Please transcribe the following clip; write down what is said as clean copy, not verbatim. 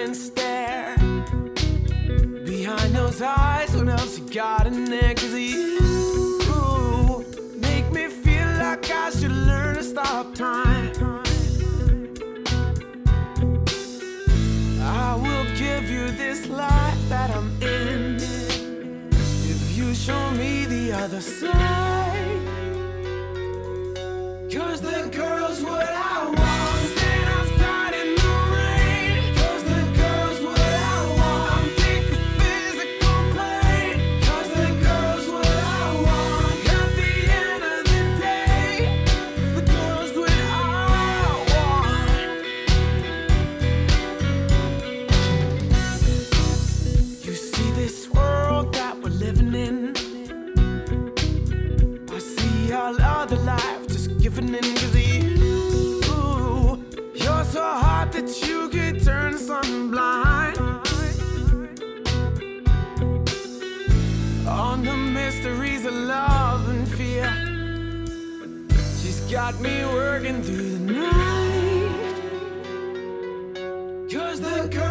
and stare. Behind those eyes, what else you got in there? 'Cause you make me feel like I should learn to stop time. I will give you this life that I'm in if you show me the other side. 'Cause the girl's what I want. Stand outside in the rain. 'Cause the girl's what I want. I'm sick of physical pain. 'Cause the girl's what I want. At the end of the day, the girl's what I want. You see this world that we're living in, I see all other life just giving in. 'Cause you're so hot that you could turn the sun blind. On the mysteries of love and fear, she's got me working through the night. 'Cause the girl